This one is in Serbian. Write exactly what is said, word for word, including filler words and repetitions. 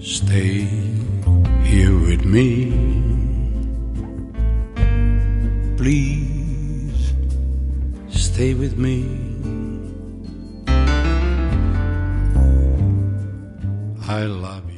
Stay here with me. Please stay with me. I love you.